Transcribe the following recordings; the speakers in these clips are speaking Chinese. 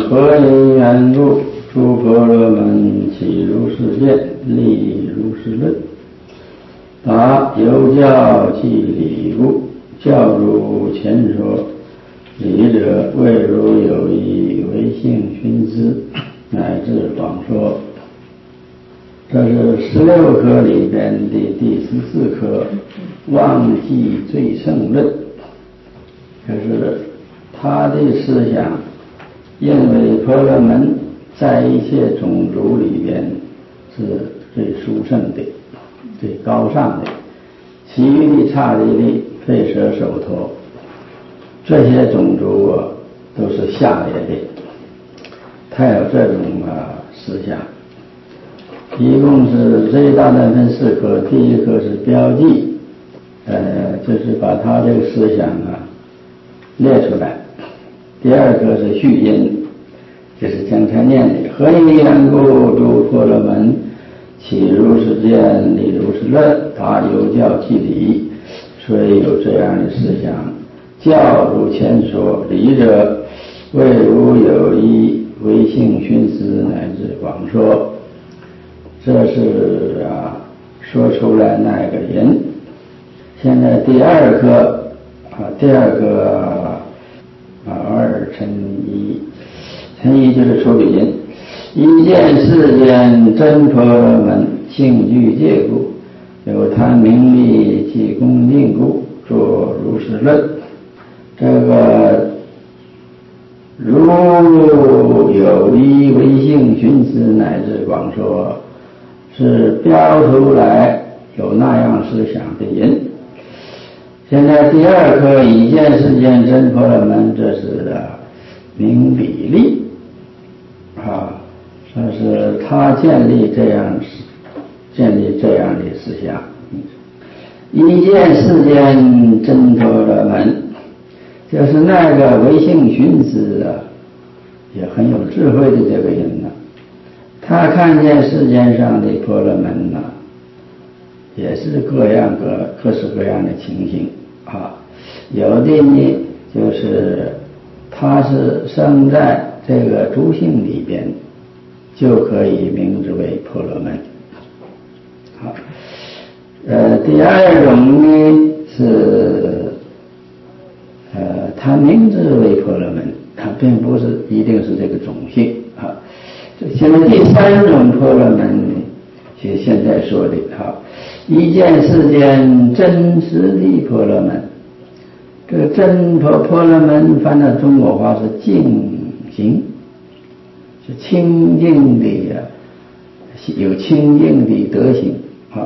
何因缘故，诸婆罗门起如是见，立如是论。答：有教即理故，教如前说，理者谓如有意，唯性熏思，乃至广说。这是16科里边的第14科，忘记最胜论。就是他的思想认为婆罗门在一切种族里边是最殊胜的、最高尚的，其余的刹帝利、吠舍、首陀这些种族都是下劣的。他有这种思想。一共是最大的分4科，第一科是标记，就是把他这个思想列出来。第二个是序音，就是刚才念的何因缘故，诸婆罗门起如是见，立如是论。答：有教即理，所以有这样的思想。教如前说，理者谓如有意，唯性熏思，乃至广说。这是说出来那个人。现在第二个二乘一，乘一就是出比音。一见世间真婆罗门，性具戒故，有贪名利及恭敬故，作如是论。这个如有意，唯性熏思，乃至广说，是标出来有那样思想的人。现在第二科已见世间真婆罗门，这是明比例这是他建立这样的思想。一见世间真婆罗门，就是那个唯性熏思也很有智慧的这个人他看见世间上的婆罗门也是各式各样的情形有的呢就是他是生在这个诸性里边，就可以名之为婆罗门。第二种呢是他名之为婆罗门，并不是一定是这个种姓现在第3种婆罗门就现在说的一见世间真实的婆罗门。这个真婆罗门翻到中国话是净行，是清净的有清净的德行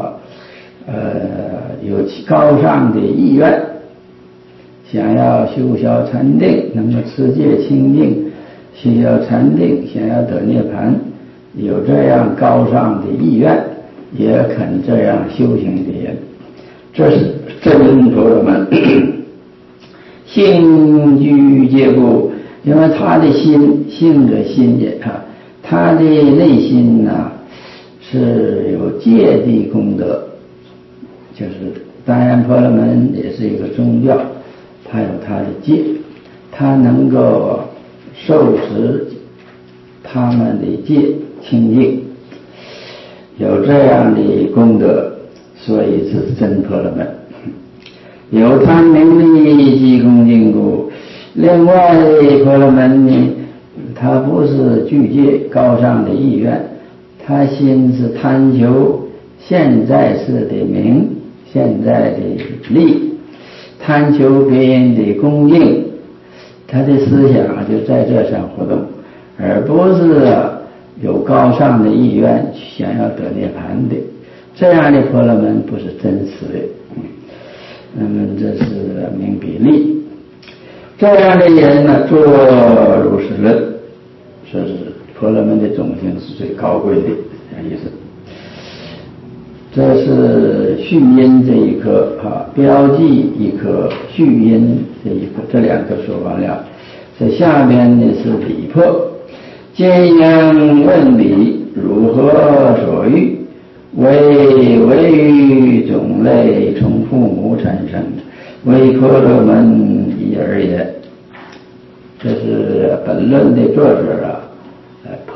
有高尚的意愿，想要修消禅定，能够持戒清净，修消禅定，想要得涅槃，有这样高尚的意愿，也肯这样修行的人，这是真婆罗门。性具戒故，因为他的性的心也他的内心是有戒的功德，就是当然婆罗门也是一个宗教，他有他的戒，他能够受持他们的戒清净，有这样的功德，所以是真婆罗门。有贪名利及恭敬故。另外婆罗门呢，他不是具戒高尚的意愿，他心是贪求现在世的名，现在的利，贪求别人的恭敬，他的思想就在这上活动，而不是有高尚的意愿想要得涅槃的。这样的婆罗门不是真实的。那么这是明比例。这样的人作如是论，说是婆罗门的种姓是最高贵的意思。这是序音这一科标记一科，序音这一科，这2个说完了。这下面呢是理破。今应问理，如何所欲？为于种类从父母产生，为婆罗门一而也。这是本论的作者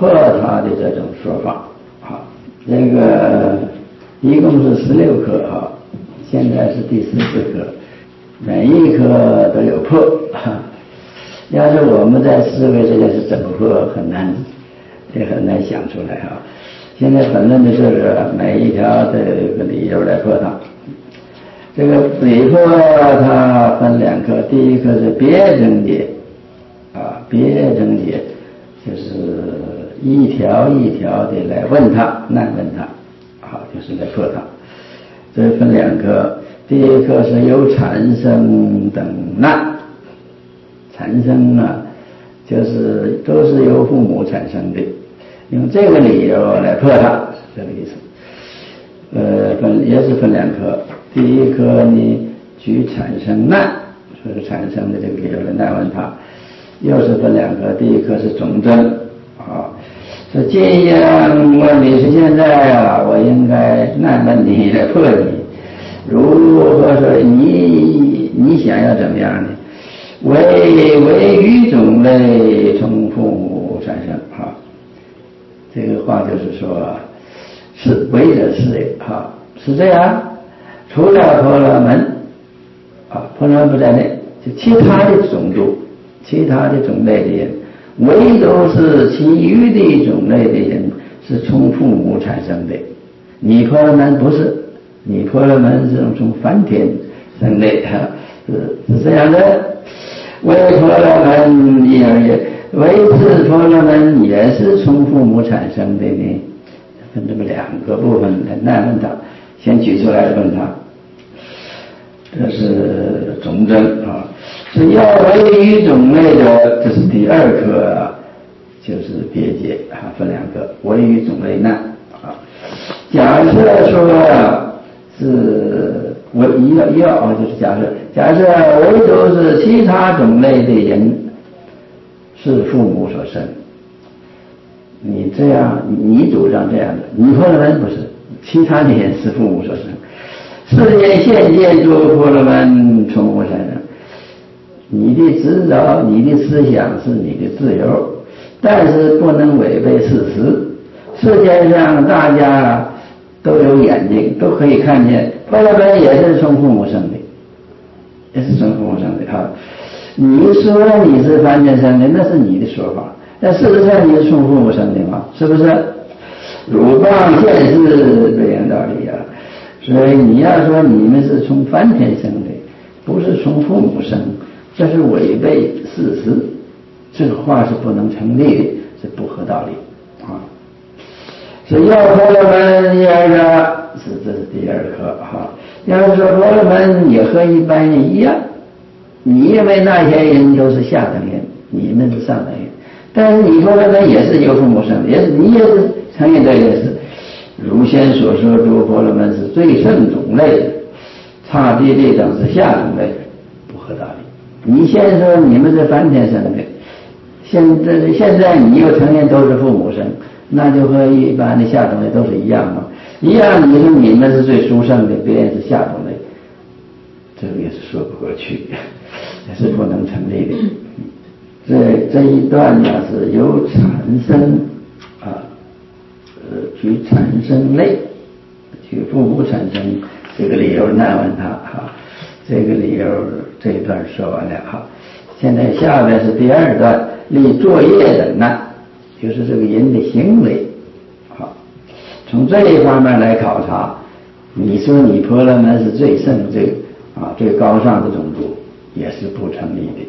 破他的这种说法。好，这个一共是16科啊，现在是第14科，每一科都有破。要是我们在思维这件事怎么破，也很难想出来啊。现在本论的就是每一条都有一个理由来破它。这个理破它分2科，第一科是别证解啊，别证解就是一条一条的来问他，难问他，好，就是来破它。这分2科，第一科是由产生等难。产生啊，就是都是由父母产生的，用这个理由来破它，是这个意思。也是分2科，第一科呢举产生难，说是产生的这个理由来难问他，又是分2科，第一科是总证啊，说这样问你是现在啊，我应该难问你来破你，如何说你想要怎么样呢？为语种类从父母产生啊，这个话就是说，是为者是啊，是这样。除了婆罗门啊，婆罗门不在内，就其他的种族、其他的种类的人，唯独是其余的种类的人是从父母产生的。你婆罗门不是，你婆罗门是从梵天生的啊，是这样的。为婆罗门也，为是婆罗门也是从父母产生的呢，分这么2个部分来难问他，先举出来问他，这是总证啊。是要为语种类的，这是第2科啊，就是别解啊，分2个，为语种类难啊。假设说是就是假设唯独是其他种类的人是父母所生，你这样，你主张这样的，你婆罗门不是，其他的人是父母所生。世间现见诸婆罗门从无产生，你的指导、你的思想是你的自由，但是不能违背事实。世界上大家都有眼睛，都可以看见，婆罗门也是从父母生的，也是从父母生的啊。你说你是梵天生的，那是你的说法，但事实上你是从父母生的嘛，是不是？汝谤现世这样道理啊。所以你要说你们是从梵天生的，不是从父母生，这是违背事实，这个话是不能成立的，是不合道理啊。是要婆罗门第2个，这是第2科哈。要是说婆罗门也和一般人一样，你认为那些人都是下等人，你们是上等人，但是你婆罗门也是由父母生的，你也是承认这件事。如先所说，诸婆罗门是最胜种类的，刹帝利等是下种类，不合道理。你先说你们是梵天生的，现在你又承认都是父母生，那就和一般的下种类都是一样嘛。一样，你说你们是最殊胜的，别人是下种类，这个也是说不过去，也是不能成立的。这一段呢是由产生啊。举产生类，举父母产生这个理由难问他哈，这个理由这一段说完了哈。现在下边是第2段，立作业等难，就是这个人的行为好，从这一方面来考察，你说你婆罗门是最胜最高尚的种族，也是不成立的。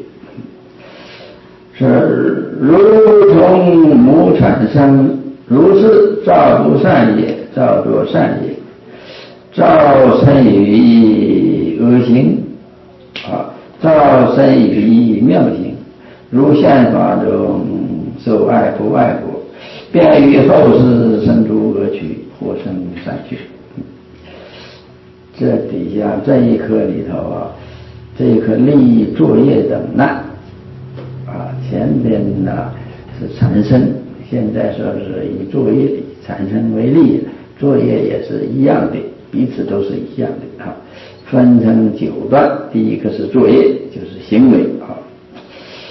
是如从母产生，如是造不善也，造作善也，造身于恶行啊，造身于妙行，如宪法中受爱不爱国，便于后世生诸恶趣，或生善趣。这底下这一课里头啊，这一课立作业等难啊，前边呢是产生，现在说是以作业产生为例，作业也是一样的，彼此都是一样的啊。分成9段，第一个是作业，就是行为啊。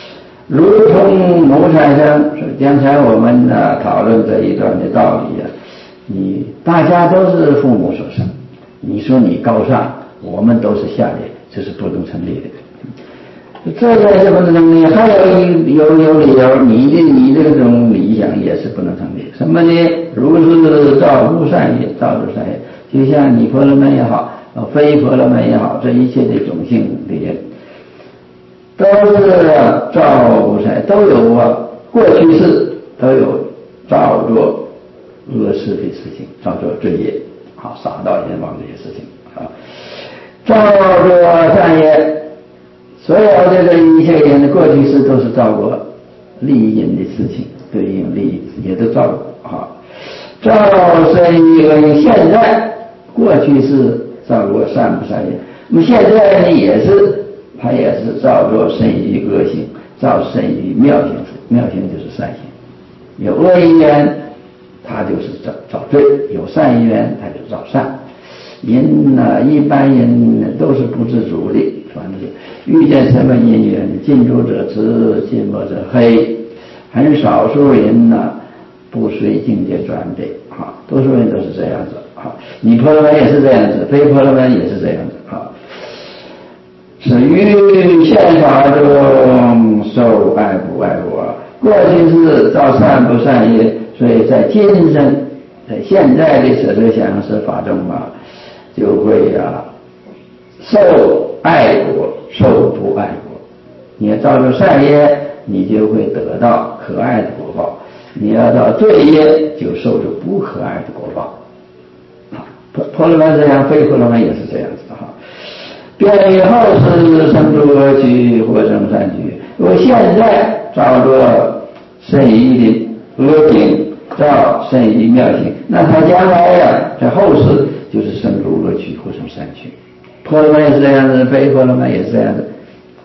如同谋财生，刚才我们讨论这一段的道理你大家都是父母所生，你说你高尚，我们都是下劣，这是不能成立的。这个是不能成立，还有理由，你这种理想也是不能成立。什么呢？如是造诸善业，造诸善业，就像你婆罗门也好，非婆罗门也好，这一切的种姓的人，都是造诸善，都有过去世都有造作恶事的事情，造作罪业，杀盗淫妄这些事情造作善业。所有这个一切人的过去世都是造过利益人的事情，对应利益也都造过造善业。现在过去是造过善不善业，那么现在呢他也是造作善于恶行，造善于妙行，妙行就是善行。有恶因缘，他就是造罪；有善因缘，他就造善。人一般人都是不知足的，反正是遇见什么因缘，近朱者赤，近墨者黑，很少数人不随境界转的多数人都是这样子你婆罗门也是这样子，非婆罗门也是这样子是于现法中受爱不爱我，过去是造善不善业，所以在今生，在现在的舍舍相是法中就会受爱果，受不爱果。你要造作善业，你就会得到可爱的果报；你要造罪业，就受着不可爱的果报。婆罗门这样，非婆罗门也是这样子便以后世生诸恶趣，或生善趣。我现在造作甚于的恶行，造甚于妙行，那他将来在后世就是生诸恶趣，或生善趣。婆罗门也是这样子，非婆罗门也是这样子。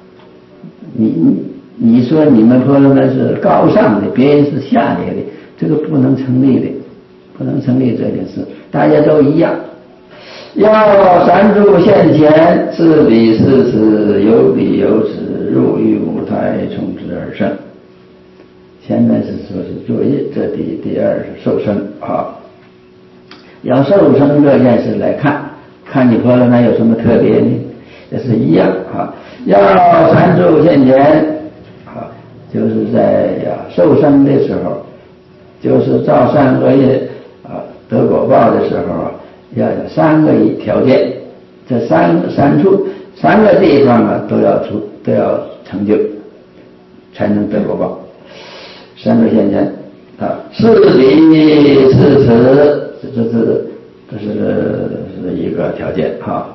你说你们婆罗门是高尚的，别人是下劣的，这个不能成立的，不能成立这件事。大家都一样，要三诸现前，是彼是此，有彼有此，入于母胎，从之而生。前面是说是作业，这第二是受生要受生这件事来看你婆罗门有什么特别呢？也是一样要三诸现前就是在受生的时候，就是造善恶业得果报的时候要有三个条件，这三个地方都要成就，才能得果报。三个现前是彼是此，这是一个条件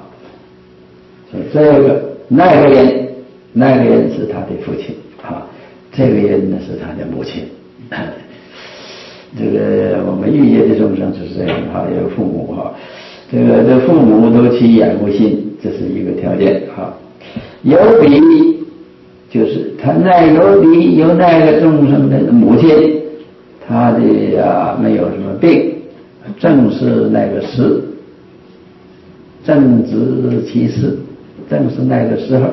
这个那个人是他的父亲这个人呢是他的母亲这个我们欲界的众生就是这样有父母这个父母都起眼无心，这是一个条件有彼就是他有那个众生的母亲，他的没有什么病，正是那个时，正值其时，正是那个时候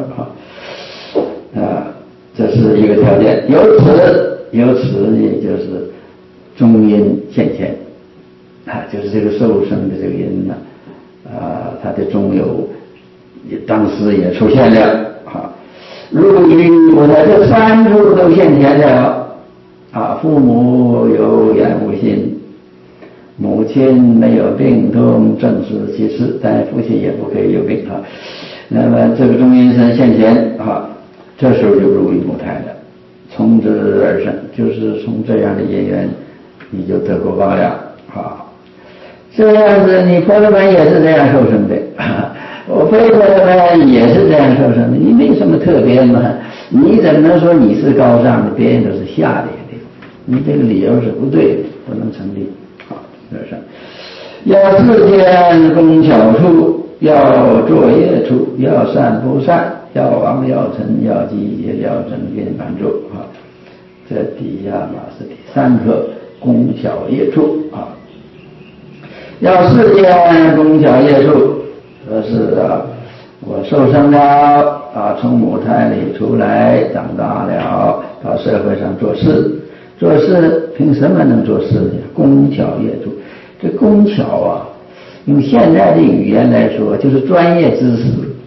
这是一个条件。由此也就是中因现前就是这个受生的这个人他的中有当时也出现了入于母胎，这三处都现前了父母有眼无心，母亲没有病痛，正是其时，但父亲也不可以有病那么这个中阴身现前这时候就入于母胎了，从之而生，就是从这样的因缘你就得果报了这样子你婆罗门也是这样受生的我非婆罗门也是这样受生的，你没什么特别嘛，你怎么能说你是高尚的，别人都是下劣的？你这个理由是不对的，不能成立是要世间工巧处，要作业处，要善不善，要王要臣，要积要正遍满住这底下是第三课工巧业处要世间工巧业处，说是我受生了从母胎里出来，长大了， 到社会上做事。做事凭什么能做事呢？工巧业主。这工巧啊，用现在的语言来说，就是专业知识。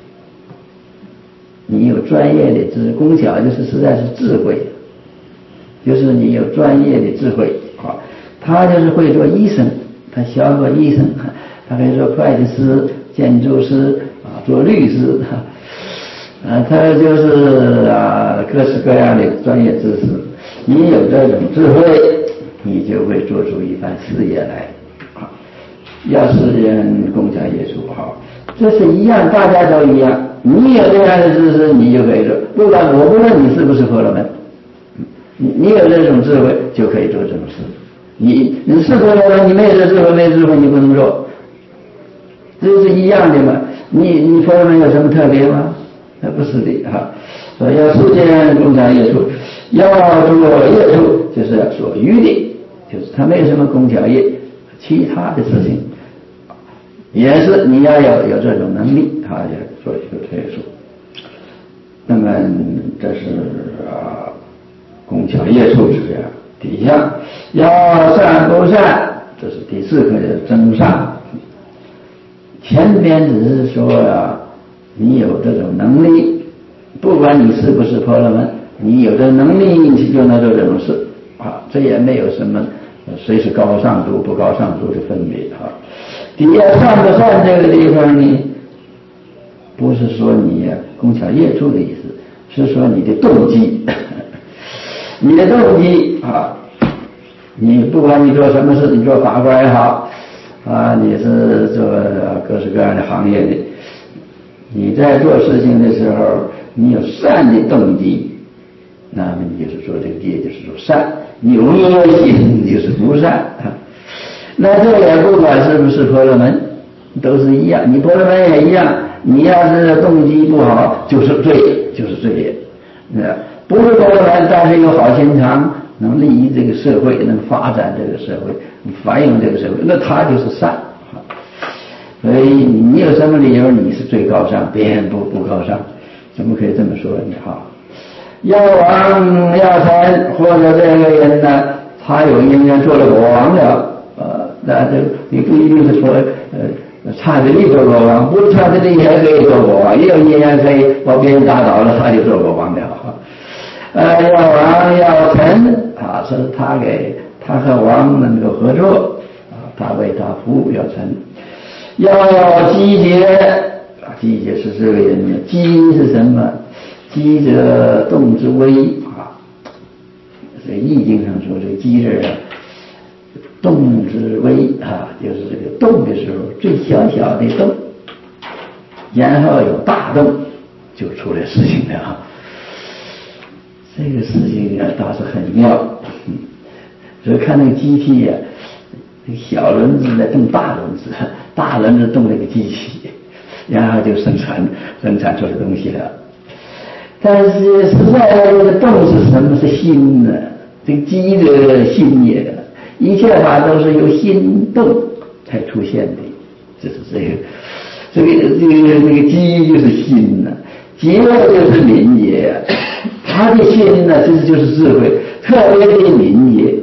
你有专业的知识，工巧就是实在是智慧，就是你有专业的智慧啊。他就是会做医生，他学过医生，他可以做会计师、建筑师啊，做律师他就是各式各样的专业知识。你有这种智慧，你就会做出一番事业来啊。要是人工巧业术好，这是一样，大家都一样。你有这样的知识，你就可以做。不管我不论你是不是婆罗门，你有这种智慧就可以做这种事。你是婆罗门，你没有这智慧，没智慧你不能做，这是一样的嘛。你婆罗门有什么特别吗？不是的哈。所以要实践工巧业术，要做业术就是要所余的，就是他没有什么工巧业，其他的事情也是你要有这种能力要做一个业术。那么这是工巧业术是这样。底下要善不善，这是第四课的增上。前边只是说你有这种能力，不管你是不是婆罗门，你有这能力你就能做这种事这也没有什么谁是高尚度不高尚度的分别底下善不善这个地方呢，不是说你工巧业术的意思，是说你的动机你的动机你不管你做什么事，你做法官也好你是做各式各样的行业的，你在做事情的时候，你有善的动机，那么你就是做这个业，就是说善；你有恶心，就是不善那这也不管是不是婆罗门，都是一样。你婆罗门也一样，你要是动机不好，就是罪，就是罪业。不是婆罗门，但是有好心肠，能利益这个社会，能发展这个社会，繁荣这个社会，那他就是善。所以你有什么理由你是最高尚，别人不高尚？怎么可以这么说呢？要王要臣，或者这个人呢，他有因缘做了国王了，那就你不一定是说差的力做国王，不是差的力还可以做国王，也有因缘可以把别人打倒了，他就做国王了。要王要臣是他和王能够合作他为他服务要臣。要积节积节是这个人呢，积是什么？积则动之微这易经上说这个积字动之微就是这个动的时候最小小的动，然后有大动，就出了事情了这个事情倒是很妙所以看那个机器那个小轮子在动大轮子，大轮子动那个机器，然后就生产出来东西了。但是实在的这个动是什么？是心呢？这个机的心也，一切法都是由心动才出现的。这是这个机就是心呢，结就是敏也。他的心呢，其实就是智慧，特别的敏也。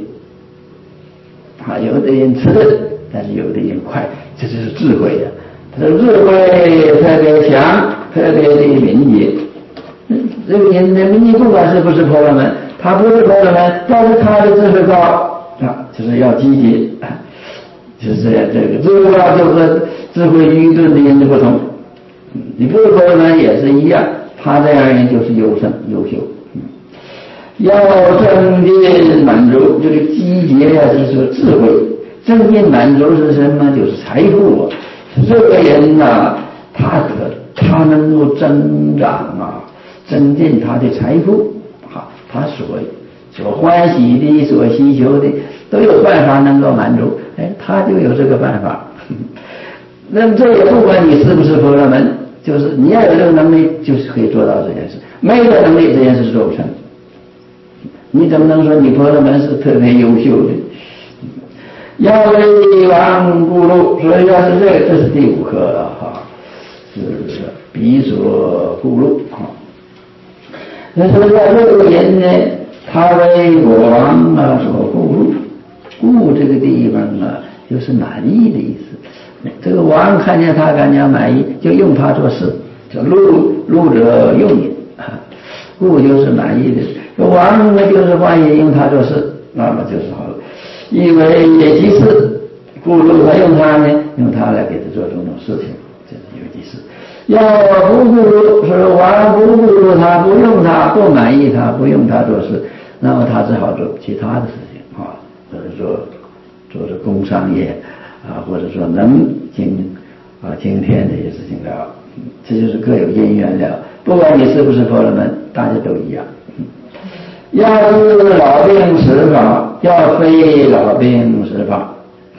有的人迟钝，但是有的人快，这就是智慧的。他的智慧特别强，特别的敏捷。这个人你不管是不是婆罗门，他不是婆罗门，但是他的智慧高就是要积极就是这样。这个智慧高就和智慧愚钝的人的不同。你不是婆罗门也是一样，他这样人就是优秀。要增进满足，这个积节是说智慧，增进满足是什么？就是财富这个人他能够增长增进他的财富他所欢喜的所需求的都有办法能够满足他就有这个办法那么这也不管你是不是婆罗门，就是你要有这个能力就是可以做到这件事，没有能力这件事做不成。你怎么能说你婆罗门是特别优秀的？要为王故路，所以要是这是第5课是比所故路那说要这个人呢， 他为国王啊所顾入，顾这个地方啊就是满意的意思。这个王看见他感觉满意，就用他做事，就禄者用也啊，顾就是满意的。王呢就是欢迎用他做事，那么就是好了。因为祭司顾禄他用他呢，用他来给他做种种事情，这是有祭司。要不顾禄，是王不顾禄他，不用他，不满意他，不用他做事，那么他只好做其他的事情啊，或者做工商业啊，或者说能今天这些事情了，这就是各有因缘了。不管你是不是婆罗门，大家都一样。要是老病死法，要非老病死法，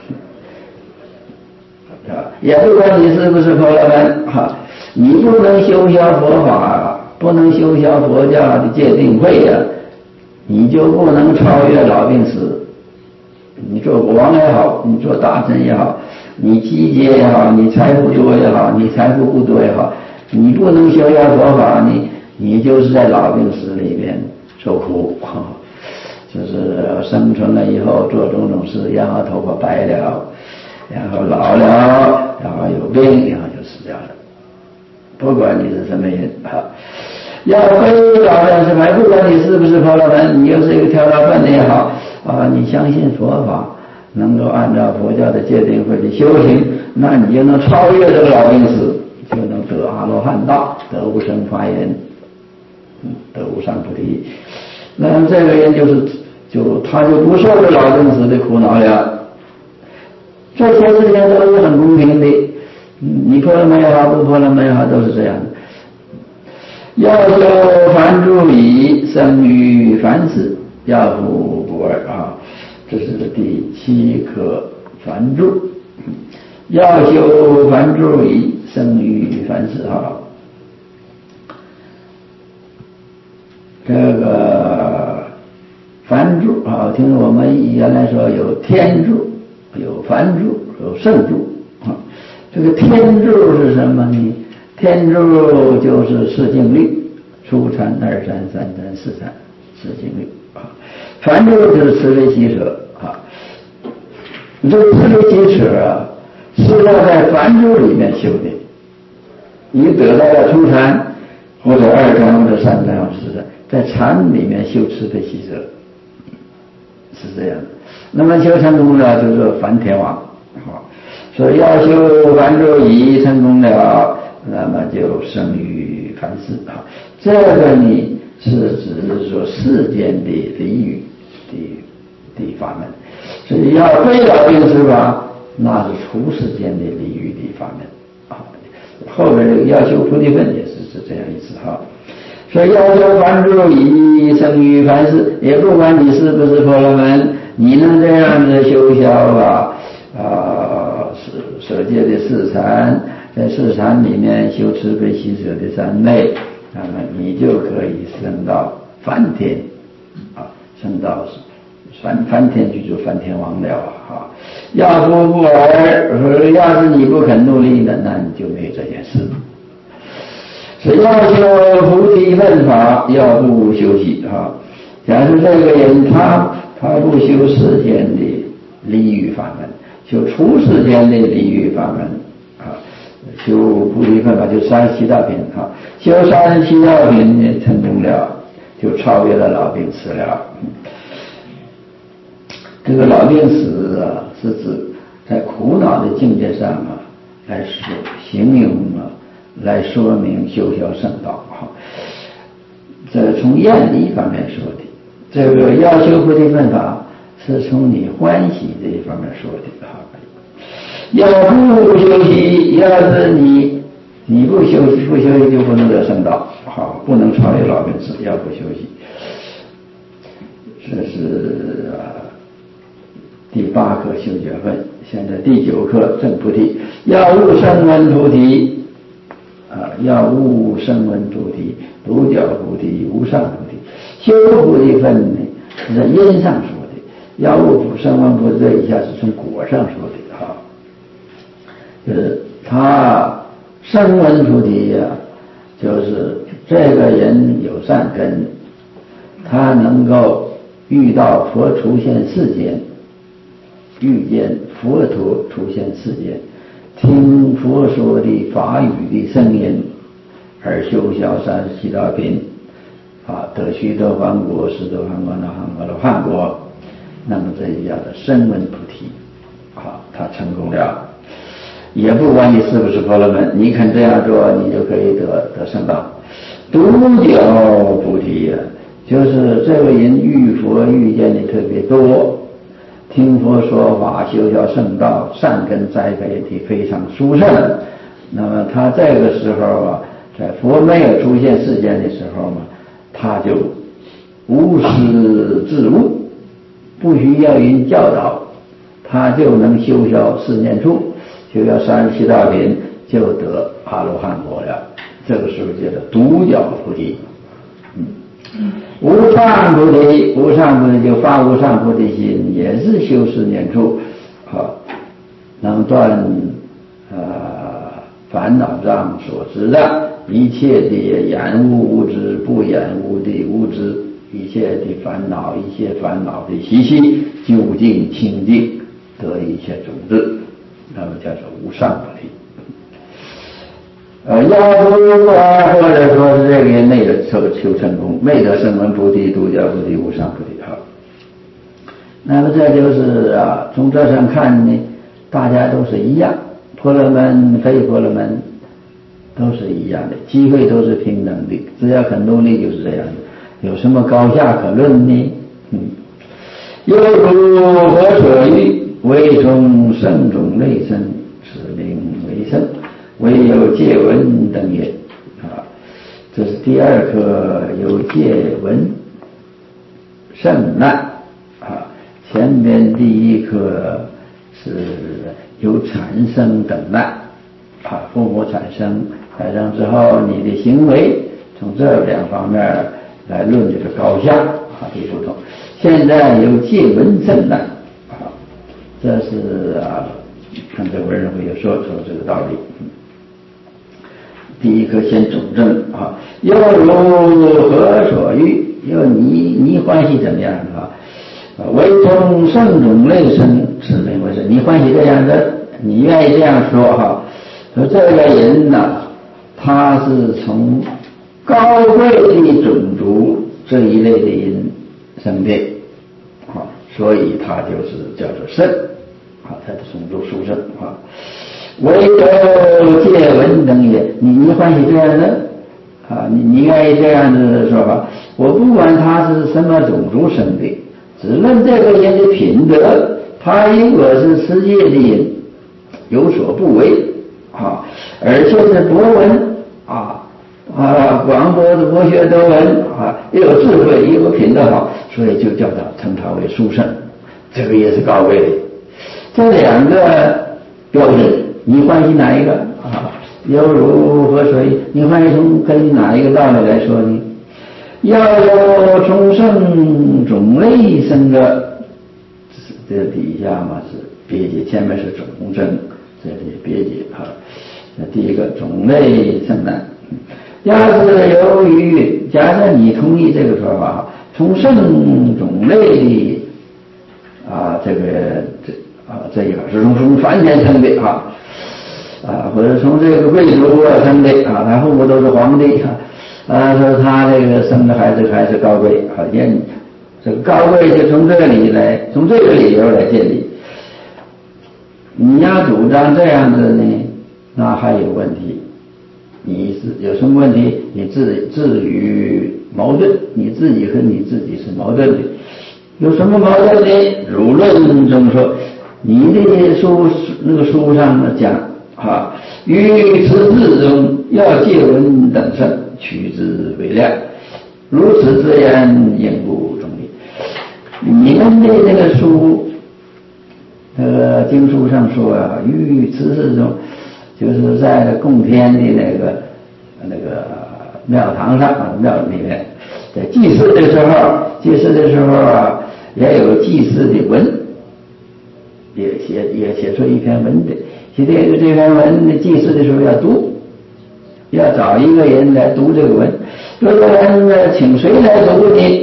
也不管你是不是婆罗门哈，你不能修销佛法，不能修销佛教的戒定慧呀，你就不能超越老病死。你做国王也好，你做大臣也好，你集结也好，你财富多也好，你财富不多也好，你不能修销佛法，你就是在老病死里边受苦，就是生存了以后做种种事，然后头发白了，然后老了，然后有病，然后就死掉了。不管你是什么人啊，要非老病死法，不管你是不是婆罗门，你又是一个跳大粪的也好啊，你相信佛法，能够按照佛教的戒定慧的修行，那你就能超越这个老病死，就能得阿罗汉道，得无生法忍，得无上菩提。那这个人他就不受这老病死的苦恼了。这些事情都是很公平的，你婆罗门也好，不婆罗门也好，都是这样的。要修梵住已，生于梵世，要复不二啊，这是第7颗梵住。要修梵住已，生于梵世啊。这个梵住啊，听我们原来说有天住，有梵住，有圣住啊。这个天住是什么呢？天住就是四静虑，初禅、二禅、三禅、四禅，四静虑啊。梵住就是慈悲喜舍啊。你这个慈悲喜舍啊，是要在梵住里面修的。你得到了初禅，或者二禅，或者三禅，或者四禅，在禅里面修慈悲喜舍，是这样的。那么修成功了，就是梵天王啊。所以要修梵住已成功了，那么就生于梵世啊。这个呢是指说世间的离欲的法门，所以要非老病死法，那是除世间的离欲的法门啊。后边这个要修菩提分也是这样意思哈。所以要修梵住已生于梵世，也不管你是不是婆罗门，你能这样子修销舍戒的四禅，在四禅里面修慈悲喜舍的三昧，那么你就可以升到梵天啊，升到梵天去做梵天王了啊。要复不二，要是你不肯努力的，那你就没有这件事。是要修菩提分法，要不修习啊。假如这个人他不修世间的离欲法门，修出世间的离欲法门啊，修菩提分法就37道品啊，修37道品成功了，就超越了老病死了。这个老病死啊，是指在苦恼的境界上啊，来形容啊，来说明修销圣道啊。这从厌离方面说的，这个要修菩提分法是从你欢喜这一方面说的啊。要不修习，要是你不修习就不能得圣道，好，不能超越老病死，要不修习。这是第8颗修觉分，现在第9颗证菩提。要悟声闻菩提要悟声闻菩提、独觉菩提、无上菩提。修菩提分呢是在因上说的，要悟声闻菩提这一下是从果上说的啊。就是他声闻菩提呀，就是这个人有善根， 他能够遇到佛出现世间，遇见佛陀出现世间，听佛说的法语的声音，而修小37道品得须得洹果、斯得洹果、那含阿罗汉果，那么这一叫的声闻菩提他成功了。也不管你是不是婆罗门，你肯这样做，你就可以得圣道。独角菩提就是这个人遇佛遇见的特别多，听佛说法，修小圣道，善根栽培的非常殊胜。那么他这个时候在佛没有出现世间的时候他就无师自悟，不需要人教导，他就能修小4念处，修小37道品，就得阿罗汉果了。这个时候叫做独角菩提。无上菩提，无上菩提就发无上菩提心，也是修4念处能断烦恼障所知的一切的染污物质、不染污的物质，一切的烦恼，一切烦恼的习气，究竟清净，得一切种子，那么叫做无上菩提。要不或者说是这个人没得求成功，没得声闻菩提、独角菩提、无上菩提那么这就是从这上看呢，大家都是一样，婆罗门、非婆罗门都是一样的，机会都是平等的，只要肯努力就是这样的，有什么高下可论呢？又如何所欲，唯从圣种类生，此名为圣，唯有戒闻等也这是第二课，有戒闻圣难前边第一课是有产生等难父母产生之后，你的行为从这2方面来论这个高下地不同。现在有戒闻圣难这是看这文人会有说这个道理。第一课先总证又如何所欲，又你欢喜怎么样唯从圣种类生，此名为圣。你欢喜这样的，你愿意这样说说这个人他是从高贵的种族这一类的人生的所以他就是叫做圣他的种族殊胜唯有戒闻等也。你欢喜这样的你愿意这样的说法，我不管他是什么种族生的，只论这个人的品德，他如果是世界的人，有所不为而且是博闻广博的博学多闻又有智慧，又有品德好，所以就称他为殊胜，这个也是高贵的。这2个标准，你欢喜哪一个又如何所以，你欢喜从根据哪一个道理来说呢？要有从圣种类生的，这底下是别解，前面是种生，这里别解第一个种类生难。要是由于假设你同意这个说法，从圣种类的这一个是从凡间生的或者从这个贵族生的他父母都是皇帝说他这个生的孩子还是高贵这个高贵就从这个理由来建立。你要主张这样子呢，那还有问题。你是有什么问题？你自与矛盾，你自己和你自己是矛盾的。有什么矛盾呢？儒论中说，你的书上讲于此志中要戒闻等圣，取之为量，如此之言，应不中立。你们的那个书经书上说于此志中，就是在供天的那个庙堂上庙里面，在祭祀的时候也有祭祀的文，也写出一篇文的。这篇文祭祀的时候要读，要找一个人来读这个文。这个人请谁来读呢？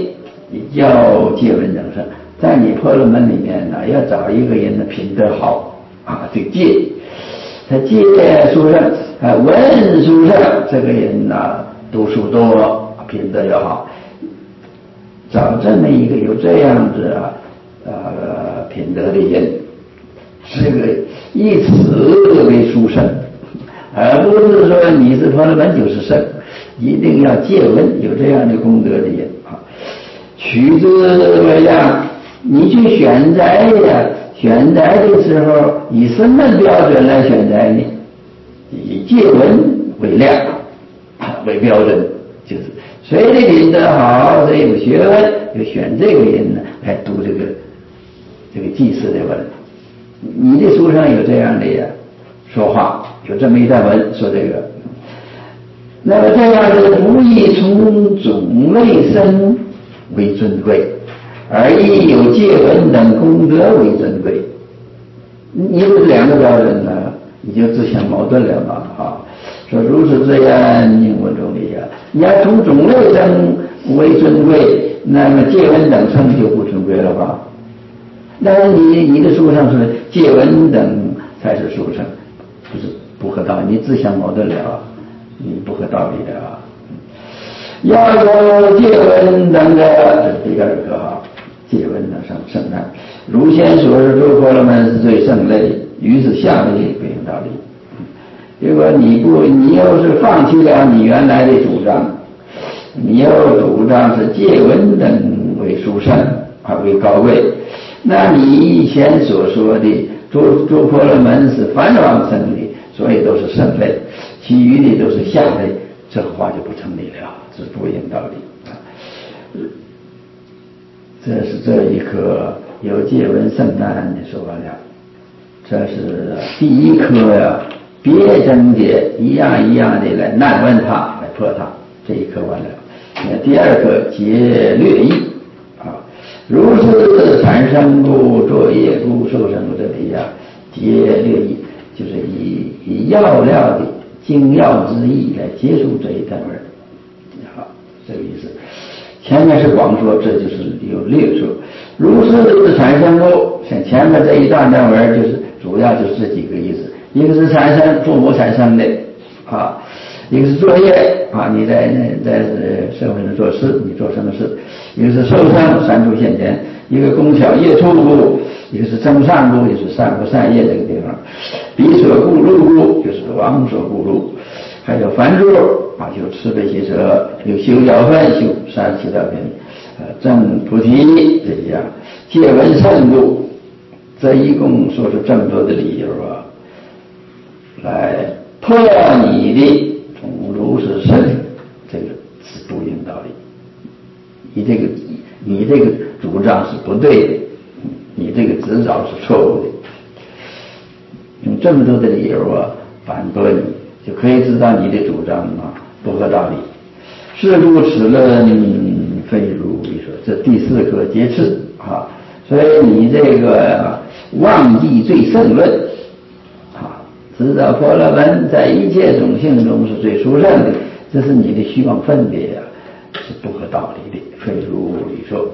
要戒文等生。在你婆罗门里面呢，要找一个人的品德好啊，这个戒，他戒书生啊，文书生这个人呢，读书多，品德要好，找这么一个有这样子品德的人，这个以此为书生，而不是说你是婆罗门就是圣，一定要戒文，有这样的功德的人啊。取之为量，你去选择呀，选择的时候以什么标准来选择呢？以戒文为量，为标准，就是谁的品德好，谁有学问，就选这个人呢来读这个祭祀的文。你的书上有这样的说话，有这么一段文说这个。那么这样的不以从种类身为尊贵，而以有戒文等功德为尊贵。你不是两个标准呢，你就自相矛盾了嘛啊！说如是这样，应文中理啊。你要从种类生为尊贵，那么戒文等生就不尊贵了吧？那你的书上是戒文等才是书生，不是不合道理，你自相矛盾了啊，你不合道理的啊。要有戒文等的，这是第二个哈，戒文等圣难。如先所说，诸婆罗门是最胜类，于是下类不应道理。如果你要是放弃了你原来的主张，你要主张是戒文等为殊胜为高贵，那你以前所说的诸婆罗门是梵王胜类，所以都是胜类，其余的都是下类，这话就不成立了，这是不应道理。这是这一颗有戒文圣难的说完了，这是第一颗呀，别增解一样一样的来难问他，来破他，这一颗完了。第二颗解略义啊，如是产生故作业故受生故这里呀，解略义就是以要料的精要之意来结束这一段文。好，这个意思。前面是广说，这就是有略说。如是产生故，像前面这一段文就是主要就是这几个意思。一个是产生，父母产生的啊；一个是作业啊，你在社会上做事，你做什么事；一个是受生，三处现前；一个工巧业处故；一个是增善故，就是善不善业这个地方；彼所故入故，就是王所故入；还有凡住啊，就慈悲喜舍，有修教分，修37道品，证菩提这样，戒文胜故，这一共说出这么多的理由啊，来破你的从如是胜，这个是不应道理。你这个主张是不对的，你这个指导是错误的。用这么多的理由啊反驳你，就可以知道你的主张不合道理。是故此论非如理说，这第四个节次啊，所以你这个妄计最胜论啊，知道婆罗门在一切种姓中是最殊胜的，这是你的虚妄分别是不合道理的，非如理说。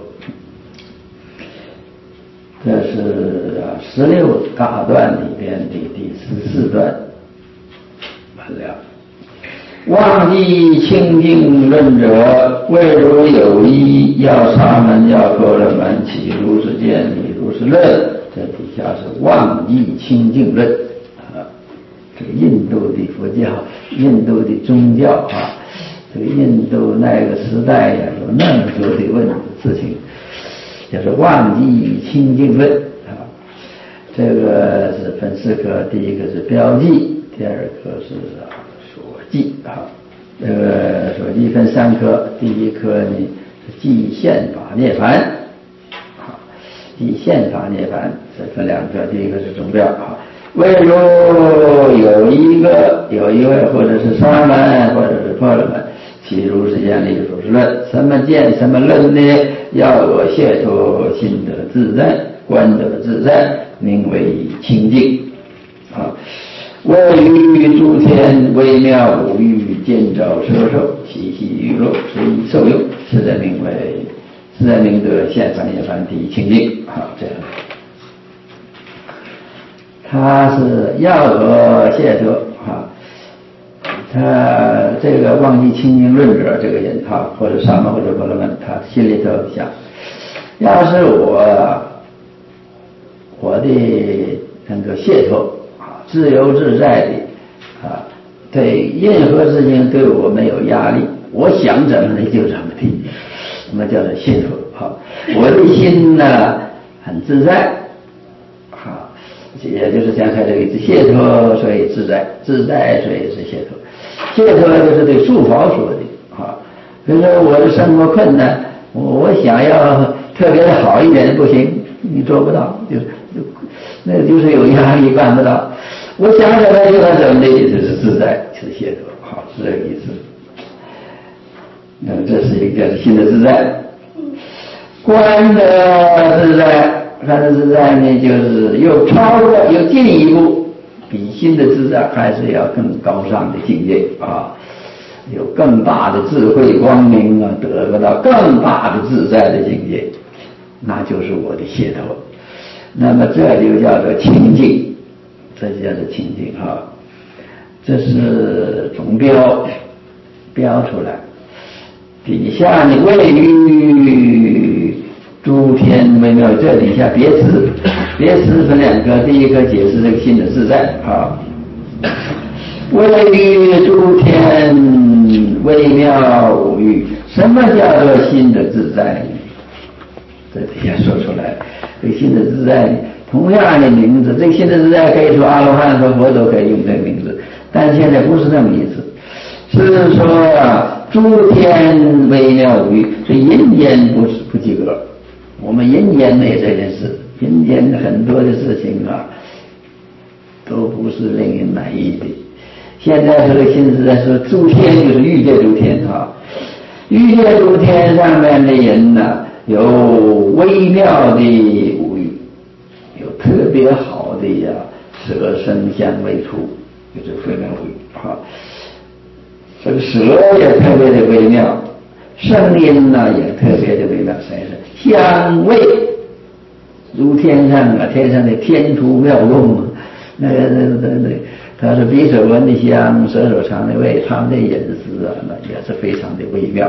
这是16大段里边的第14段完了。忘记清净论者，谓如有一要沙门要婆罗门，其如是见理如是论。这底下是忘记清净论啊，这个印度的佛教，印度的宗教啊，这个印度那个时代呀，有那么多的事情，就是忘记清净论啊。这个是分4科，第一个是标记，第二个是所记啊。所记分3科，第一科呢是记现法涅槃啊，记现法涅槃这分2科，第一个是总标啊。例如有一位或者是沙门或者是婆罗门，其如是见理如是论，什么见什么论呢？要我解脱心得自在，观得自在，名为清净啊。位于诸天微妙五欲，见照摄受，习习娱乐，随意受用，是的名为自在明德现法涅槃第一清净这样。他是要和解脱他这个忘记清净论者这个人或者萨摩或者婆罗门，他心里头想，要是我的能够解脱自由自在的对任何事情对我没有压力，我想怎么的就怎么的，什么叫做解脱我的心呢很自在也就是讲开这个解脱所以自在，自在所以是解脱。解脱就是对诸佛说的比如说我的生活困难，我想要特别的好一点不行，你做不到，那就是有压力办不到。我想怎么就怎么的，就是自在，就是解脱是这个意思。那么这是一个新的自在。观的自在，观的自在呢，就是又超过又进一步，比新的自在还是要更高尚的境界有更大的智慧光明得到更大的自在的境界，那就是我的解脱。那么这就叫做清净，这就叫做清净这是总标出来。底下呢位于诸天微妙，这底下别词分两个，第一个解释这个新的自在位于诸天微妙无余。什么叫做新的自在呢？这底下说出来，这个新的自在呢，同样的名字，这个新的自在可以说阿罗汉和佛都可以用这个名字，但现在不是那么意思，是说诸天微妙无余，这阴间不及格。我们阴间没这件事，阴间很多的事情都不是令人满意的。现在这个新自在说诸天就是欲界诸天欲界诸天上面的人有微妙的无欲，有特别好的色声香味触，就是非常无欲这个舌也特别的微妙，声音也特别的微妙，香味如天上天上的天图妙用那它是鼻所闻的香，舌所尝的味，他们的饮食那也是非常的微妙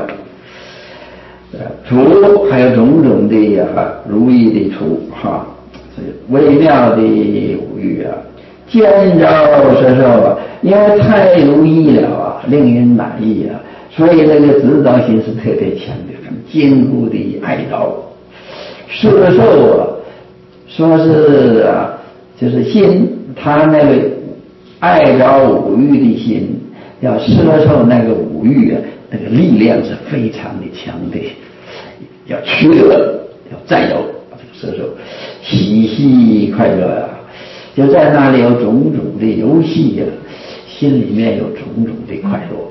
处还有种种的如意的处微妙的无欲见着舌受因为太如意了令人满意所以那个指导性是特别强的，很坚固的爱着。摄受说是就是心，他那个爱着五欲的心，要摄受那个五欲那个力量是非常的强的，要取得，要占有这个摄受，喜喜快乐就在那里有种种的游戏心里面有种种的快乐。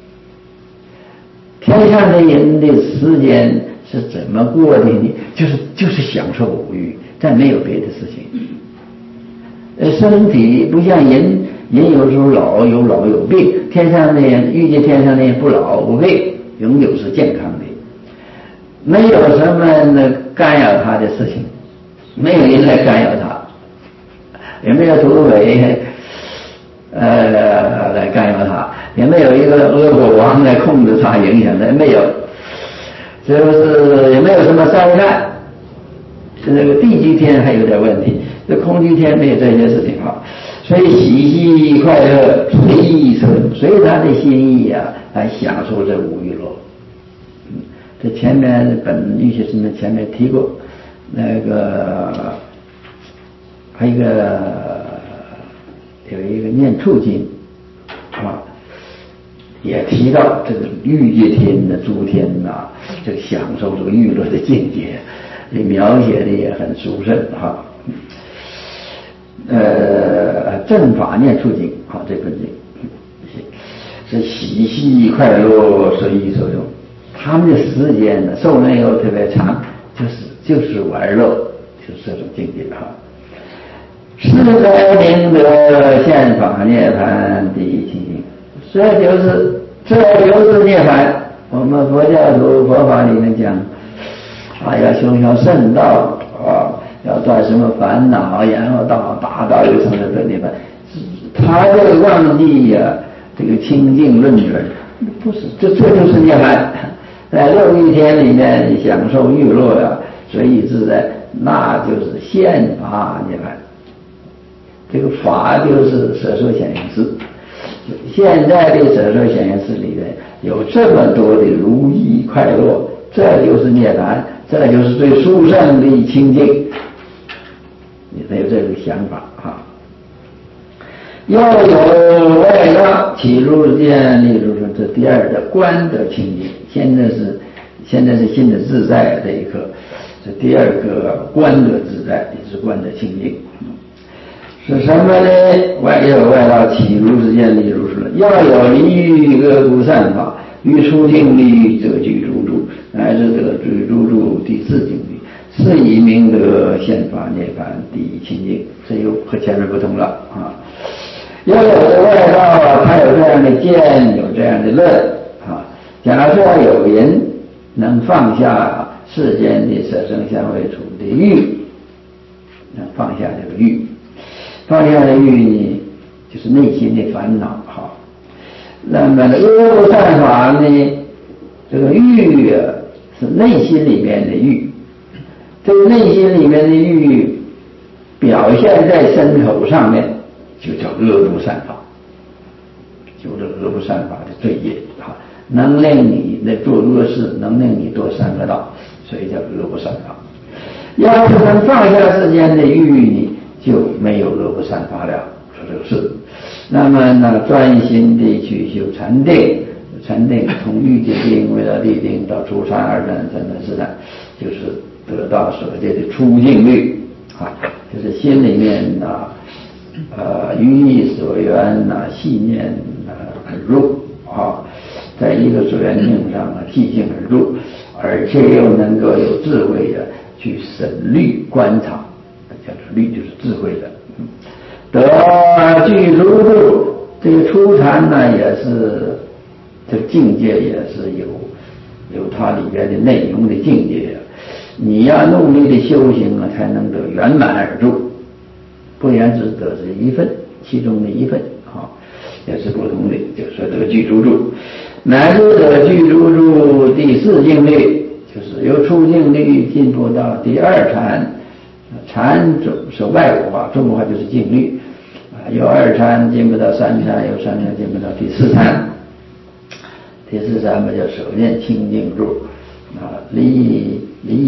天上的人的时间是怎么过的呢？就是享受五欲，再没有别的事情。身体不像人有时候有老有病，天上的人遇见天上的人不老不病，永远是健康的，没有什么干扰他的事情，没有人来干扰他，也没有土匪来干扰他，也没有一个恶国王来控制他影响他，没有，就是也没有什么灾难。这个地极天还有点问题，这空极天没有这些事情所以喜喜快乐随他的心意来享受这五欲乐。这前面本预习生前面提过，那个还有一个念处经也提到这个欲界天的诸天这个享受这个欲乐的境界，也描写的也很殊胜正法念处经这本经是喜喜快乐随意所用，他们的时间寿命又特别长，就是玩乐，就是这种境界是在明德现法涅槃第一清净，这就是涅槃。我们佛教徒佛法里面讲要修行圣道要断什么烦恼，然后达到一个什么的涅槃，他会忘记这个清净论准，不是，这就是涅槃。在六欲天里面享受娱乐随意自在，那就是现法涅槃。这个法就是舍受显现识，现在的舍受显现识里面有这么多的如意快乐，这就是涅槃，这就是最殊胜的清净。你得有这个想法要有外道起入见立如是，这第二的观的清净。现在是心的自在这一刻，这第二个观的自在，也是观的清净。是什么呢？要有外道起如是见立如是，要有离欲恶不善法，于出境力则具诸住，乃至得具诸住第四境力，是以明得现法涅槃第一清净。这又和前面不同了要有的外道他有这样的见，有这样的论假设有人能放下世间的色声香味触的欲，能放下这个欲，放下的欲呢，就是内心的烦恼那么恶不善法呢，这个欲是内心里面的欲，这个内心里面的欲表现在身口上面，就叫恶不善法，就是恶不善法的罪业能令你的做恶事，能令你堕三恶道，所以叫恶不善法。要是能放下世间的欲呢，就没有恶不善法了，说这个是。那么呢，专心地去修禅定，禅定从欲界定为了立定到初禅、二禅、三禅、四禅，就是得到所谓的出境律就是心里面于意所缘细念很入在一个所缘境上寂静而入，而且又能够有智慧去审虑观察，叫做虑就是智慧的。得具诸住，这个初禅呢，也是这个境界，也是有它里边的内容的境界你要努力的修行才能得圆满而住，不然只得是一份，其中的一份也是不同的，就说得具诸住，乃至得具诸住第四境力，就是由初境力进步到第二禅。禅是外部化，中国化就是境律由二禅进步到三禅，由三禅进步到第四禅。第四禅叫手念清净住离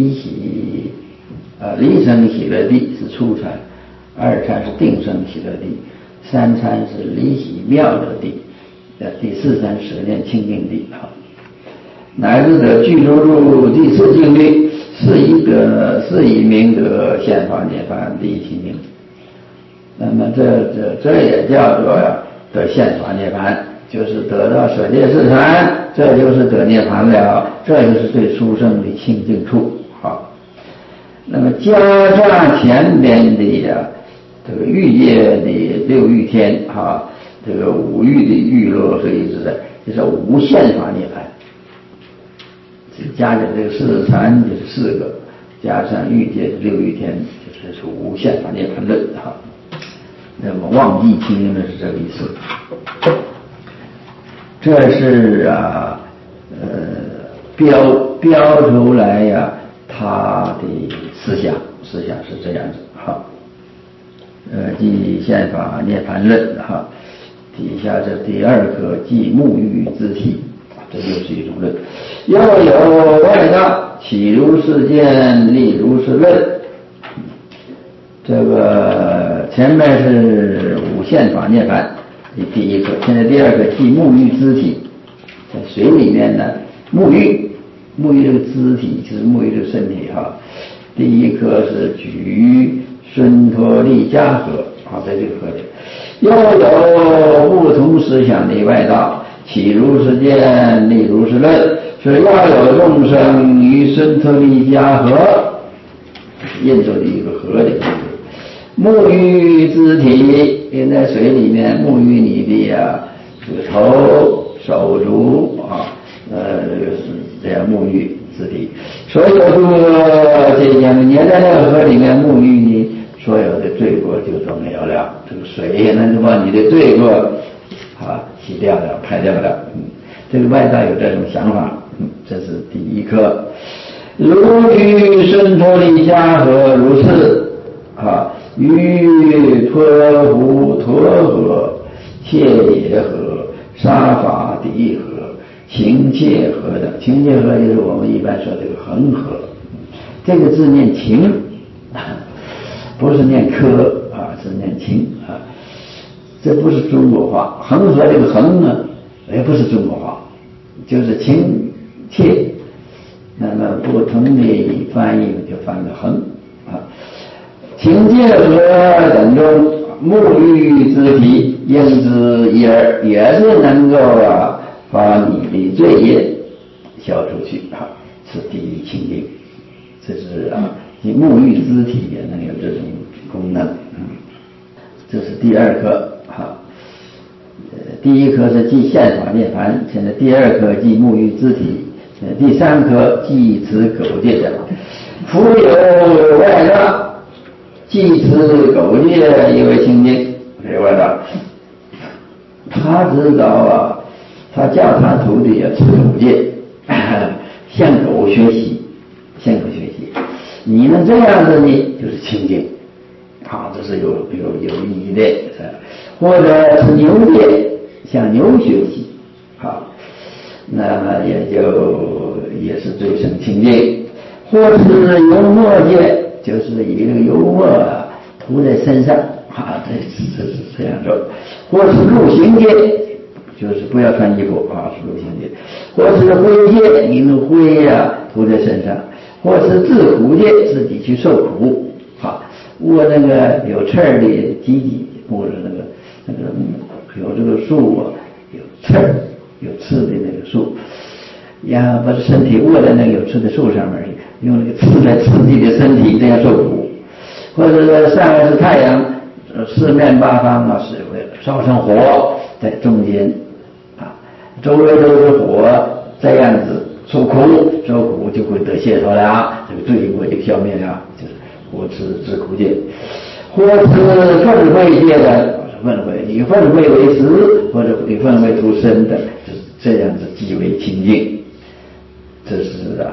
生喜乐地是初禅，二禅是定生喜乐地，三禅是离喜妙乐地，第四禅手念清净地乃至得具诸住第四境力，是以明得现法涅槃第一清净。那么这也叫做得现法涅槃，就是得到舍戒四禅，这就是得涅槃了，这就是最殊胜的清净处那么加上前边的这个欲界的六欲天这个五欲的欲乐随意自在，就是无现法涅槃。加上这个四禅就是四个，加上欲界的六欲天，就是无现法涅槃论那么忘记清净论是这个意思。这是标出来他的思想是这样子即现法涅槃论底下这第二个即沐浴之体，这就是一种论。要有外道起如是见立如是论，这个前面是无现法涅槃第一个，现在第二个即沐浴之体，在水里面呢沐浴这个肢体就是沐浴这个身体第一个是举孙陀利迦河在这个河里。要有不同思想的外道起如是见立如是论，是要有众生于孙陀利迦河，印度的一个河的沐浴肢体，在水里面沐浴你的这个头手足这样沐浴之体。所有诸这些你在那个河里面沐浴，你所有的罪过就都没有了，这个水也能够把你的罪过洗掉了，排掉了。这个外道有这种想法。这是第一课。如遇顺陀利迦河如是于婆胡陀河、切耶河、沙法底河、情切河等。情切河就是我们一般说这个恒河，这个字念情，不是念科是念情这不是中国话。恒河这个恒呢，也不是中国话，就是情切。那么不同的翻译就翻个恒情切河等中，沐浴之体应之一二，也是能够把你的罪业消出去是第一情境。这是你沐浴之体也能有这种功能。这是第二课第一课是记宪法涅槃，现在第二课记沐浴之体，第三课记持苟戒者。夫有外道记持苟戒一为清净，这个外道他知道他叫他徒弟持苟戒，向狗学习，你们这样子呢就是清净这是有意义的。或者是牛戒，向牛学习那么也是最胜清净。或是油墨戒，就是以这个油墨涂在身上这是这样说。或是入行戒，就是不要穿衣服是入行戒。或是灰戒，你用灰涂在身上。或是自苦戒，自己去受苦握那个有刺儿的鸡鸡，或者那个有这个树有刺儿有刺的那个树，然后把身体握在那个有刺的树上面，用那个刺来刺激的身体，这样受苦。或者上面是太阳，四面八方是烧成火在中间周围都是火，这样子受苦就会得解脱了，这个罪过就消灭了，就是或持自苦戒。或是粪秽戒的，以粪秽为食，或者以粪秽涂身的，就是这样子即为清净。这是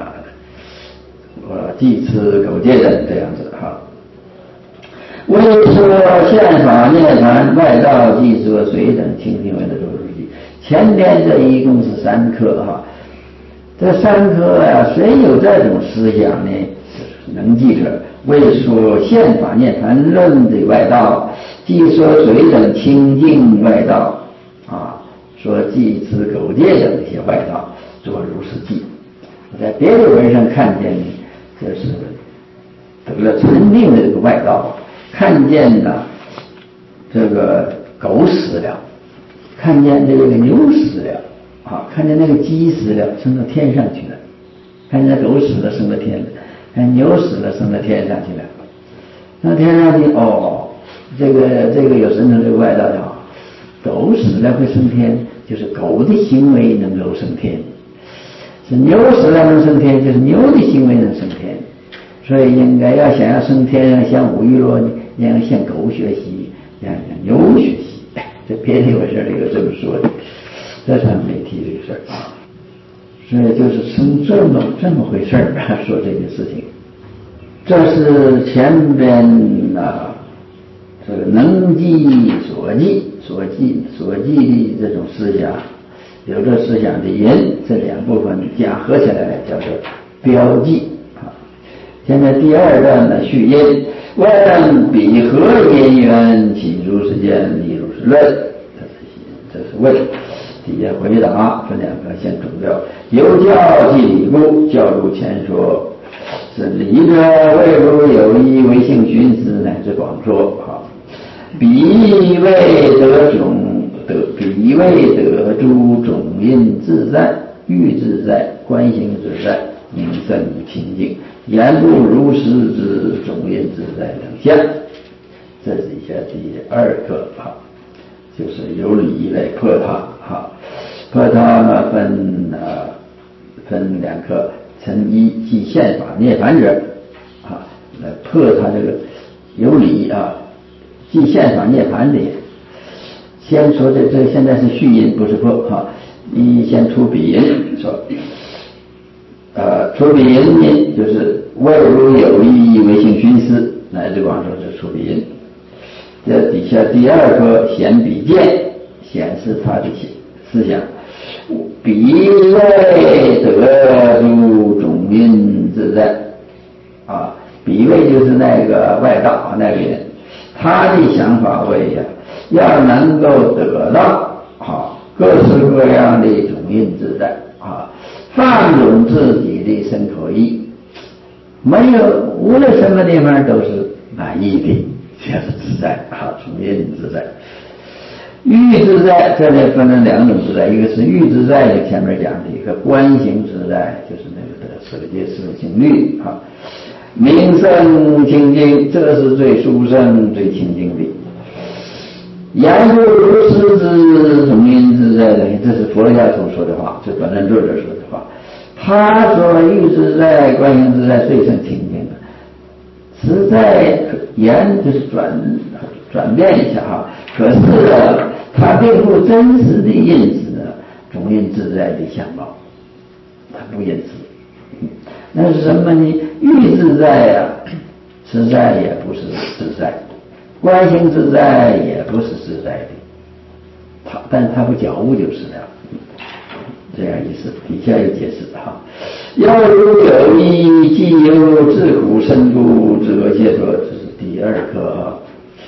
记持苟戒的这样子为说宪法涅槃外道记说水等清净为的周日记。前边这一共是3课这3课谁有这种思想呢？能记着。为说宪法涅槃论的外道，记说水等清净外道说记持苟戒等这些外道做如是记。我在别的文上看见这是得了禅定的这个外道，看见这个狗死了，看见这个牛死了看见那个鸡死了升到天上去了，看见狗死了升到天了，看牛死了升到天上去了。那天上去这个有神通这个外道狗死了会升天，就是狗的行为能够升天；是牛死了能升天，就是牛的行为能升天。所以应该想要升天，向五欲罗，要向狗学习，要向牛学习。这别的文里有这么说的，这上没提这个事儿所以就是成这么回事说这个事情。这是前边这个能记所记的这种思想，有这思想的人，这2部分加合起来叫做标记现在第2段的序音，问彼何因缘起如是见，立如是论。这是问，底下回答分2个，先主教。有教即理故，教如前说，是理者为如有意为性寻思，乃至广说彼为得诸种因自在，欲自在，观行自在，名胜清净，言不如实之种因自在等相。这是一下第2课就是由理来破它破它分2课， 成一即宪法涅槃者啊，来破他这个有理啊，即宪法涅槃的。先说这现在是序音，不是破哈。先出鼻音说，出鼻音呢，就是外如有意为性熏思，乃至广说是出鼻音。这底下第二个显笔见，显示他的思想。笔位得入种因自在啊，笔位就是那个外道那个人，他的想法为呀，要能够得到各式各样的种因自在啊，放纵自己的身口意，没有无论什么地方都是满意的，就是自在啊，种因自在。欲自在，这里分成两种自在，一个是欲自在，就前面讲的一个观行自在，就是那个得舍界四性律啊。名胜清净，这是最殊胜最清净的。言不如实之种因自在的，这是佛教徒说的话，这本论作者说的话。他说欲自在观行自在最胜清净的，实在言就是转变一下哈，可是它并不真实的印证种因自在的相貌，它不印证。那是什么呢？欲自在呀，实在也不是自在，观行自在也不是自在的，但是它不觉悟就是了。这样意思，底下有解释哈。要如有意，既有自苦身故，自我解脱，这是第二课。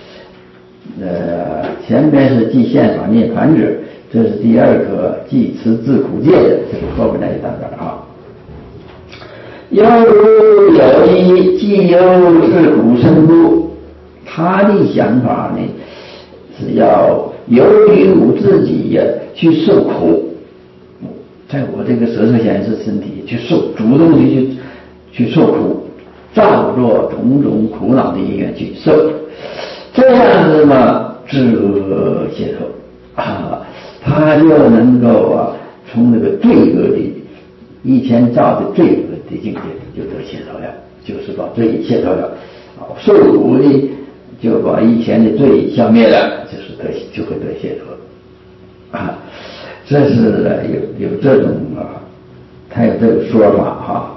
前面是即宪法涅槃者，这是第二课，即持自苦戒的，这是后面那一大段啊。要如有意，既有自苦身故，他的想法呢是要由于我自己呀去受苦。在我这个舌头显示身体去受，主动的去受苦，照着种种苦恼的因缘去受，这样子嘛，自我解脱啊，他就能够从那个罪恶的以前造的罪恶的境界就得解脱了，就是把罪解脱了，受苦的就把以前的罪消灭了，就会得解脱啊。这是有这种他有这种说法哈。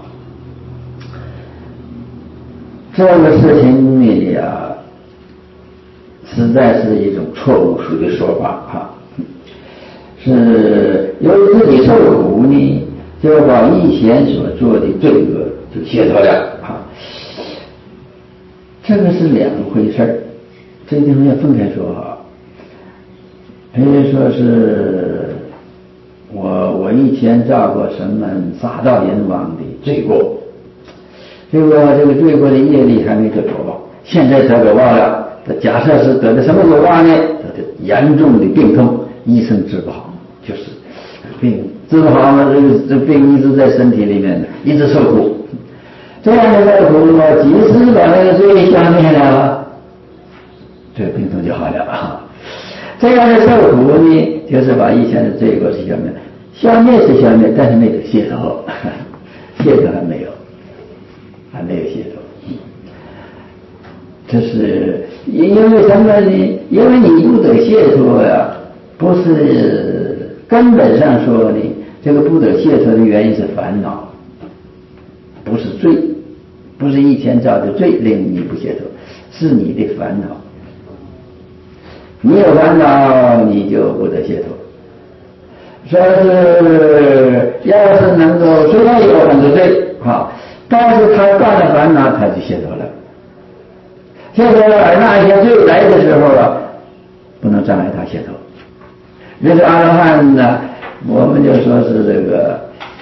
这个事情里实在是一种错误的说法哈。是由于自己受苦呢，就把以前所做的罪恶就解脱了哈。这个是两回事，这个地方要分开说哈。比如说是我以前造过什么杀盗淫妄的罪过，这个罪过的业力还没得果报，现在得果报了，假设是得的什么果报呢？得的严重的病痛，医生治不好，就是病治不好了，这病一直在身体里面，一直受苦。这样的受苦，即使把那个罪消灭了，这个病痛就好了啊。这样的受苦呢，就是把以前的罪过是消灭，消灭是消灭，但是没有解脱，解脱还没有解脱。这是因为什么呢？因为你不得解脱呀，不是根本上说呢，这个不得解脱的原因是烦恼，不是罪，不是以前造的罪令你不解脱，是你的烦恼。你有烦恼，你就不得解脱。说是要是能够，虽然有很多罪好，但是他断了烦恼，他就解脱了。解脱了，而那些罪来的时候不能障碍他解脱。这个阿罗汉呢，我们就说是这个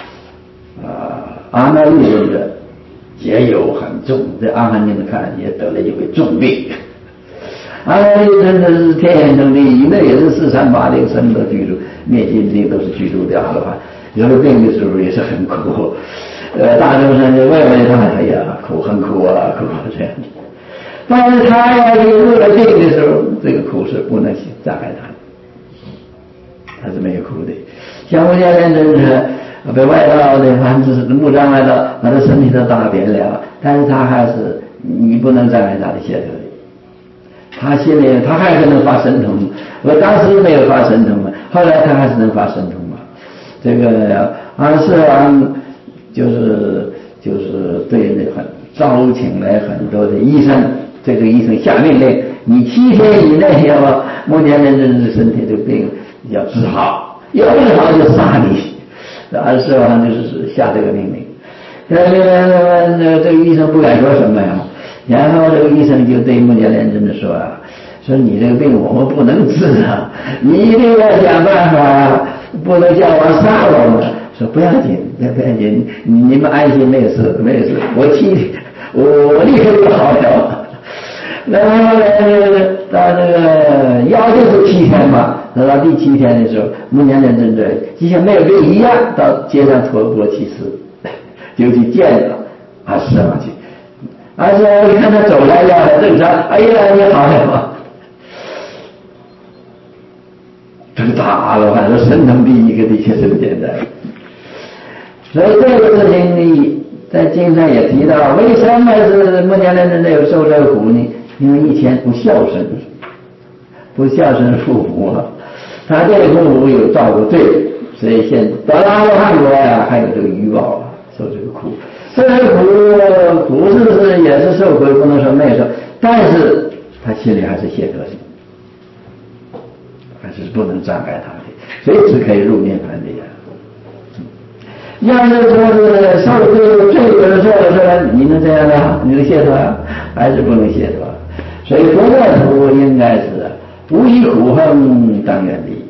阿那律尊者劫有很重，在阿含经看也得了一回重病。阿那律尊者是天眼通地，那也是438什么都居住，灭尽地都是居住的阿罗汉。有了病的时候也是很苦，大众生就问问他，哎呀，很苦啊，苦这样的。但是他入了病的时候，这个苦是不能障碍他，他是没有苦的。像无量人真是被外道的凡是木障外道把他身体都打扁了，但是他还是你不能障碍他的解脱力。他心里他还是能发神通，我当时没有发神通嘛，后来他还是能发神通嘛。这个释王就是对那很招请来很多的医生，这个医生下命令，你7天以内要把目犍连真的身体的病要治好，要不好就杀你。释王就是下这个命令。这个医生不敢说什么呀，然后这个医生就对目犍连真的说说你这个病我们不能治啊，你一定要想办法，不能叫我杀我们。说不要紧，不要紧，你们安心，没有事，我立刻就好了。然后到这个要就是7天嘛，到第7天的时候，目犍连真就像没有病一样，到街上托钵乞食，就去见了释王去。释王一看他走来了，很正常，哎呀，你好了。这个大了，反正神通第一个的确是不简单。所以这个事情呢，在经上也提到，为什么是目犍连真有受这个苦呢？因为以前不孝顺父母啊，他对父母有造过罪，所以现到了阿罗汉国呀，还有这个余报受这个苦。这个苦是也是受苦，不能说没有受，但是他心里还是解脱心，还是不能障碍他的，所以只可以入涅槃的呀。要是说是受这个罪过的受了，你能这样啊？你能解脱啊？还是不能解脱。所以佛教徒应该是无以苦恨当远离，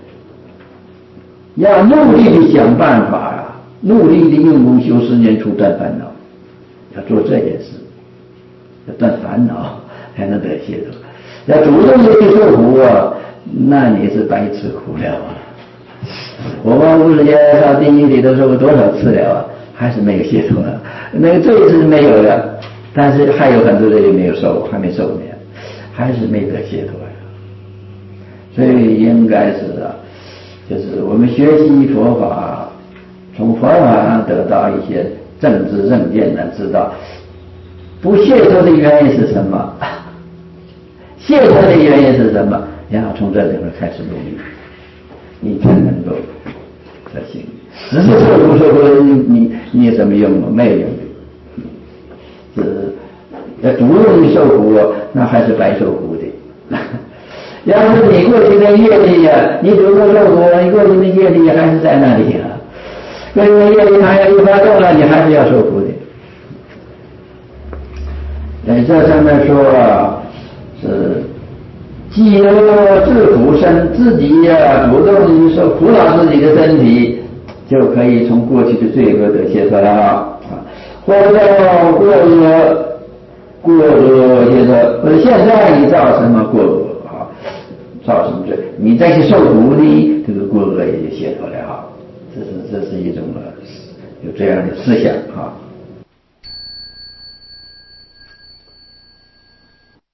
要努力的想办法努力的用功修10年除断烦恼，要做这件事，要断烦恼才能得解脱。要主动的去受苦那你是白吃苦了我们50年到地狱里都受过多少次了还是没有解脱那个罪是没有的，但是还有很多人也没有受，还没受呢，还是没得解脱所以应该是就是我们学习佛法，从佛法上得到一些正知正见呢，知道不解脱的原因是什么，解脱的原因是什么，然后从这里面开始努力，你才能够得行。只是受苦你有什么用吗？没有用的。要主动的受苦那还是白受苦的。要是你过去的业力你主动受苦，你过去的业力还是在那里过去的业力还要一发动了，你还是要受苦的。在这上面说是既能治苦身，自己主动的受苦恼自己的身体，就可以从过去的罪恶得解脱了或者过恶解脱，或者现在你造什么过恶造什么罪，你再去受苦的这个过恶也就解脱了这是一种有这样的思想